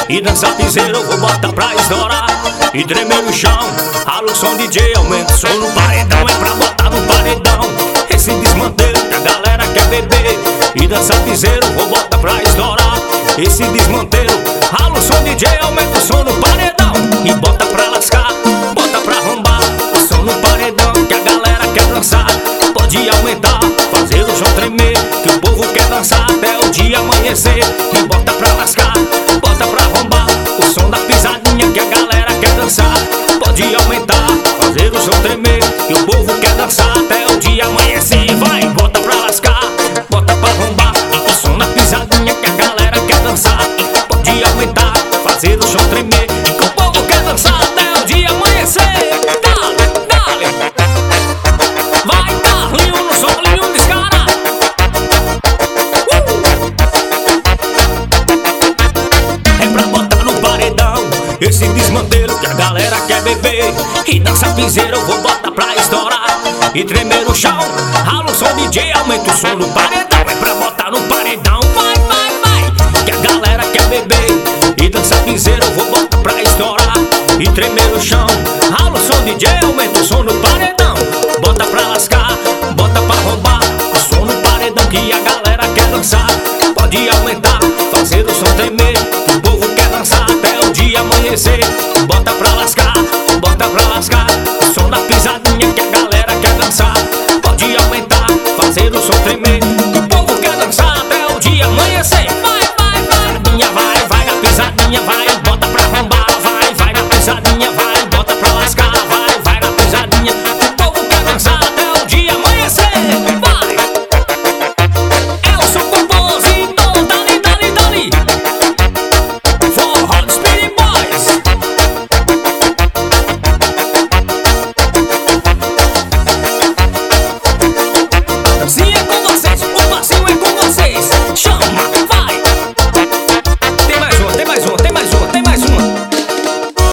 e dançar piseiro, vou botar pra estourar e tremer no chão. Alô, som DJ, aumenta o som no paredão, é pra botar no paredão esse desmantelo que a galera quer beber e dançar piseiro, vou botar pra estourar esse desmantelo. Alô, som DJ, aumenta o som no paredão e bota pra lascar, bota pra arrombar o som no paredão que a galera quer dançar. Pode aumentar, fazer o chão tremer, que o povo quer dançar até o dia amanhecer. E bota pra lascar, bota pra arrombar o som da pisadinha que a galera quer dançar. Pode aumentar, fazer o som tremer, que o povo quer dançar até o dia amanhecer. Vai, bota pra lascar, bota pra arrombar o som da pisadinha que a galera quer dançar. Pode aumentar, fazer o chão tremer, que o povo quer dançar até o dia amanhecer. Dale, dale, vai Carlinho no solinho descara. É pra botar no paredão esse desmantelo que a galera quer beber e dançar piseiro, eu vou botar pra estourar e tremer no chão. Alô, som DJ, aumenta o som no paredão, é pra botar no paredão. Vai, vai, vai, que a galera quer beber e dançar piseiro, eu vou botar pra estourar e tremer no chão. Alô, som DJ, aumenta o som no paredão, bota pra lascar, bota pra arrombar o som no paredão que a galera quer dançar. Pode aumentar, fazer o som tremer, que o povo quer dançar até o dia amanhecer. Bota pra lascar,